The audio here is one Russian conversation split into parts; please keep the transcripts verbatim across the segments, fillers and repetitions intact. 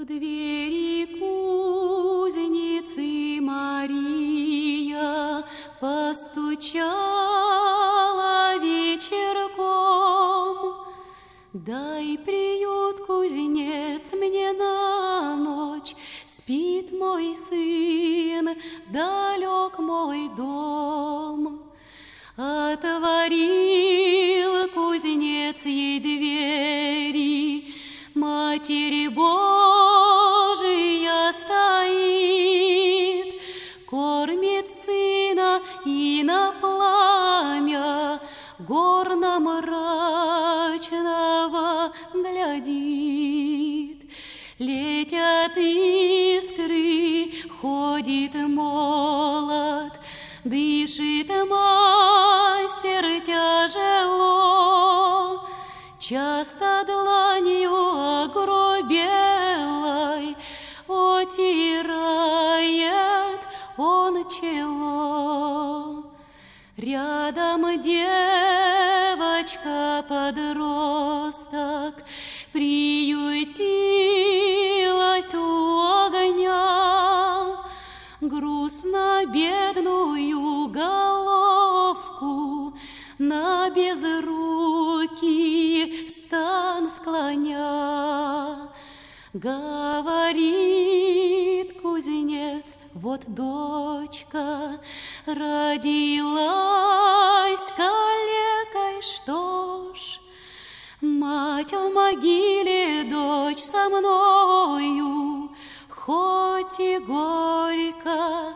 двери кузницы Мария постучала вечерком. Дай приют, кузнец, мне на ночь, спит мой сын, далек мой дом. Отворил кузнец ей двери, Матерь Божия стоит, кормит сына и на пламя горно-мрачного глядит. Летят искры, ходит молот, дышит мастер тяжело, часто дланью огробелой отирает он чело. Рядом девочка-подросток приютилась у огня, грустно бедную головку на безрукий стан склоня. Говорит кузнец: вот дочка родилась калекой, что ж, мать в могиле, дочь со мною, хоть и горько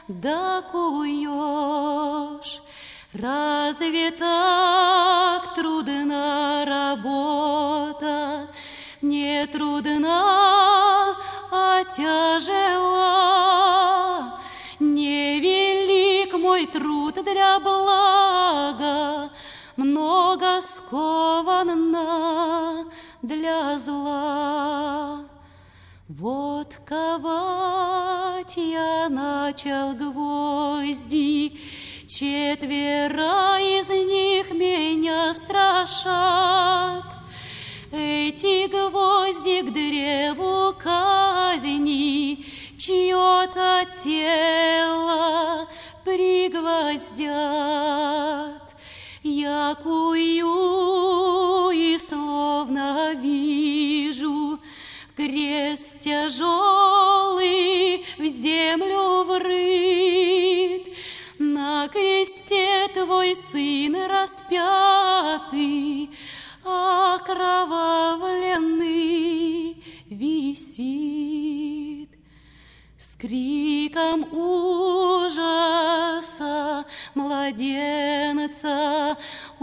докуешь. Разве так трудна работа? Не трудна, а тяжела. Невелик мой труд для блага, много скованно для зла. Вот ковать я начал гвозди, четверо из них меня страшат. Эти гвозди к древу казни чье-то тело пригвоздят. Я кую и словно вижу крест тяжелый в землю врыт. На кресте твой сын распятый, окровавленный висит. С криком ужаса младенца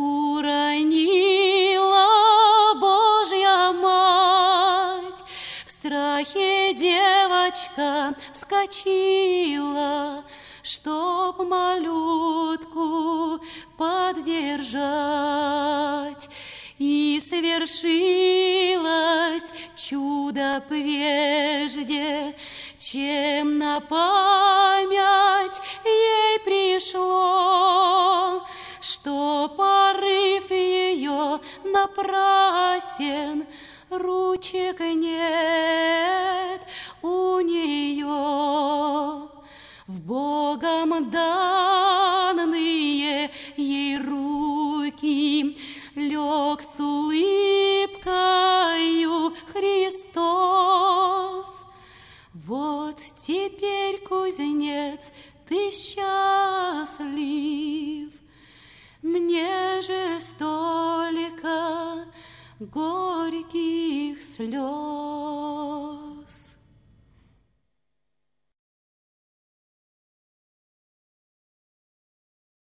уронила Божья Мать. В страхе девочка вскочила, чтоб малютку поддержать. И свершилось чудо прежде, чем на память ей пришло, что порыв ее напрасен, ручек нет у нее. В Богом данные ей руки лег с улыбкою Христос. Вот теперь, кузнец, ты счастлив, мне же столько горьких слез.